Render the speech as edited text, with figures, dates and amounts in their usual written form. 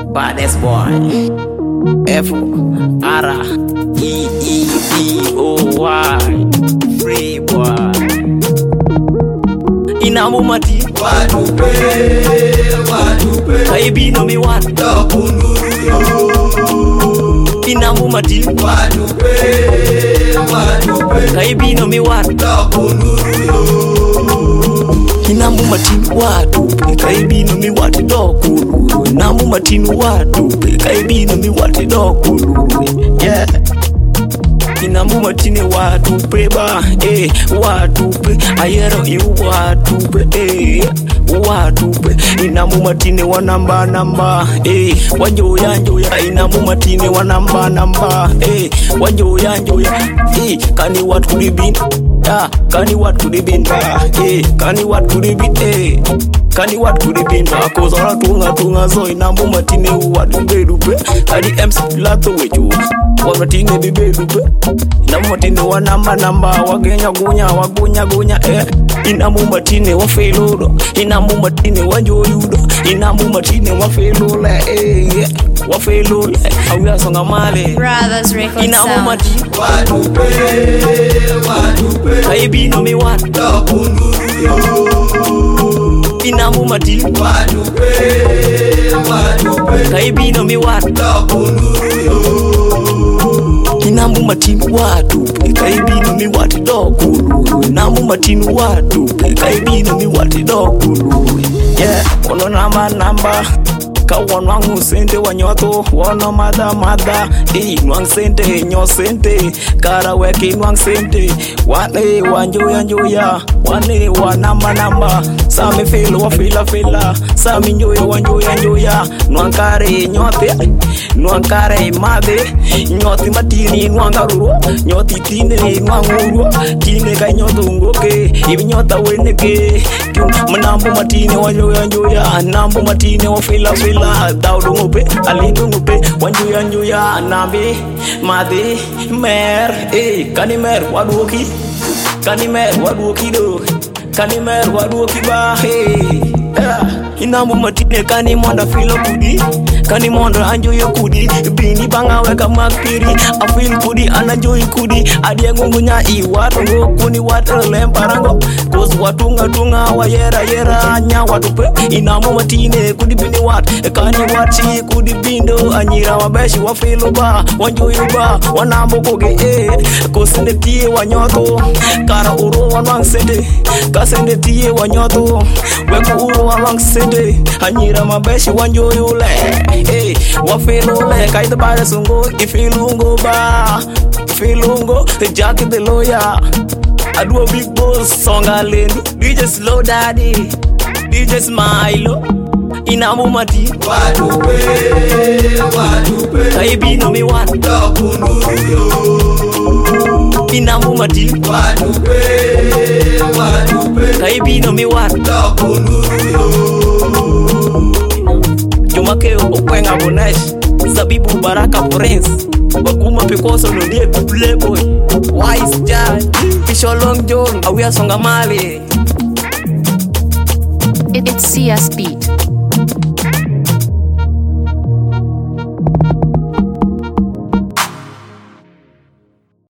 Baddest boy. F-R-E-E-B-O-Y. Free boy. Inamu mati Wadupe Kaibi no mi wat Dokunuru Inamu mati Wadupe Kaibi no mi wat Dokunuru Inamu mati watu Kaibi no mi wat dokuru Inamu mati watu Kaibi no mi wat dokuru Yeah Inamu matine watu ba watu ayero iu watu watu inamu matine wa namba wanjoya inamu matine wa namba wanjoya kani what could it be kani what could it be kani what could it be kani what could it be akozora tunga zo inamu matine watu bedupe kadi MC Lato wechu wanatine bibedupe inamu matine wa namba wagenya gunya inamu matine wa felodo inamu matine wa joyudo inamu matine wa felole wa felole awia songa male Brothers Record inamu Sound. matine Wadupe Kaibi no mi wat Dokunuru inamu matine Wadupe Kaibi no mi wat Dokunuru Inamu matinu watu Kaibi no mi wat dokuru Inamu matinu watu Kaibi no mi wat dokuru Yeah, ono namba Kawan wangu sente wanyoto Wono mada Nwang sente, nyo sente Kara weki nwang sente Wane wanjoya Wane wanamba Sami filo wa fila Sami njoya Nwang kare nyote Nwang kare made Nyoti matini nwang aruro Nyoti tine nwang uro Tine kai nyoto ngoke Ibi nyota weneke Manambo matine wanjoya Nambo matine wa fila Daudu ngupe, alidu ngupe Wanjoya nambi Madi mer Kani mer waduoki Kani mer waduoki do Kani mer waduoki ba Inamu matine kani monda filo kudi Kani monda anjoyo kudi Bini banga weka makpiri Afil kudi anajoy kudi Adia ngungunya iwatungo Kuni watu lemparango Kos watunga wayera Anya watupe Inamu matine kudi bini wat Kani wati kudi bindo Anyira wabeshi wafilo ba Wanjoyo ba Wanambo koge Kosende tie wanyoto Kara uro wanwang sende Kasende tie wanyoto Weku uro wanwang sende Anyira mabeshi wanjoyo le Wafilo le Kaita bada sungo Ifilungo ba Ifilungo Jackie the lawyer I do a big boss song alendo DJ Slow Daddy DJ Smilo Inamu mati Wadupe Kaibi no mi wat Dokunuru Inamu mati Wadupe Kaibi no mi wat Dokunuru Jumakeo okwenga bonesh Zabibu Baraka Prince Wakuma Pekoso no die playboy Wise Judge Kisho Long John Awia Songa Mali It's CS Beat.